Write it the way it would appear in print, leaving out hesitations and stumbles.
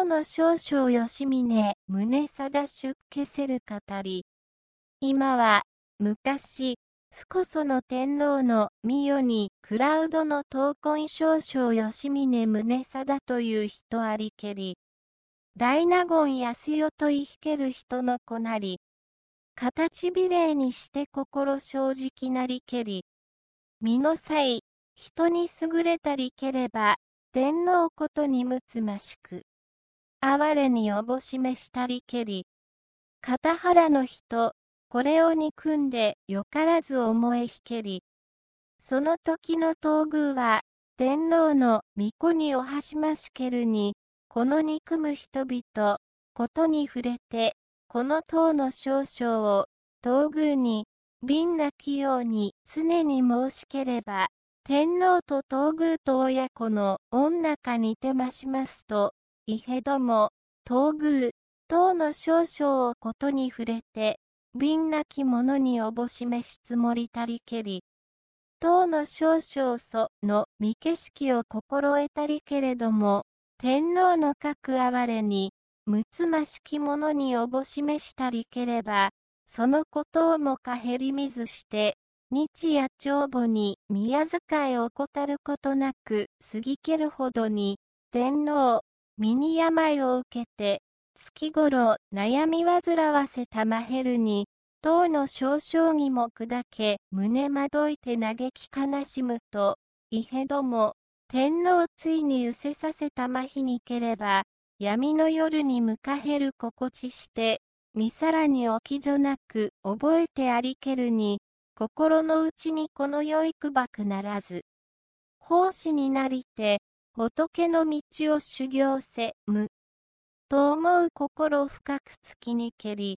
唐の少将吉宗宗貞出家せる語り。今は、昔、不こその天皇の御代にクラウドの闘魂少将吉宗宗貞という人ありけり。大納言康代といひける人の子なり。形美麗にして心正直なりけり。身の際、人に優れたりければ、天皇ことにむつましく。哀れにおぼしめしたりけり。片原の人、これを憎んでよからず思えひけり。その時の東宮は、天皇の御子におはしましけるに、この憎む人々、ことに触れて、この唐の少将を、東宮に、敏なきように常に申しければ、天皇と東宮と親子の恩仲にてましますと、いへども、東宮、唐の少将をことに触れて、敏なき者におぼしめしつもりたりけり。唐の少将祖の見景色を心得たりけれども、天皇の各哀れに、むつましき者におぼしめしたりければ、そのことをもかへりみずして、日夜帳簿に宮遣いを怠ることなく過ぎけるほどに、天皇、身に病を受けて、月頃悩み煩わせたまへるに、唐の少将にも砕け、胸まどいて嘆き悲しむと、いへども、天皇ついに失せさせたまひにければ、闇の夜にむかへる心地して、みさらに置き所なく覚えてありけるに、心の内にこの良いくばくならず。奉仕になりて、仏の道を修行せむ。と思う心深く突きにけり、